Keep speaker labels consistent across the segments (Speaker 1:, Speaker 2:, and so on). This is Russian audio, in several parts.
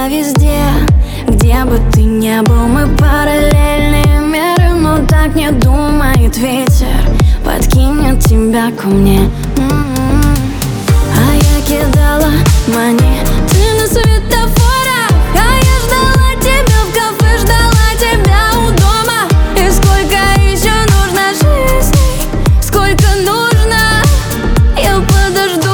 Speaker 1: тебя везде, где бы ты ни был, мы параллельные миры. Но так не думает ветер, подкинет тебя ко мне. А я кидала монеты на светофорах, а я ждала тебя в кафе, ждала тебя у дома. И сколько еще нужно жизней, сколько нужно, я подожду.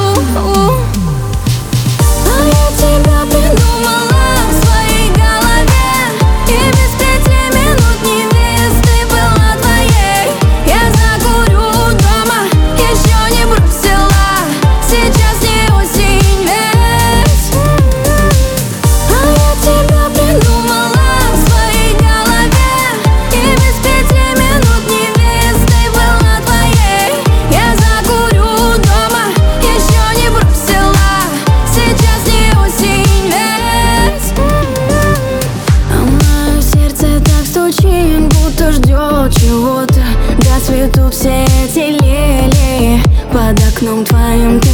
Speaker 1: А я тебя придумала в своей голове, и без 5 минут невесты была твоей. Я закурю дома, еще не бросила, сейчас не осень ведь. А я тебя придумала в своей голове, и без 5 минут невесты была твоей. Я закурю дома, еще не бросила, сейчас не осень ведь. А мое сердце так стучит, будто ждет чего-то. До цветут все эти лилии под окном твоим.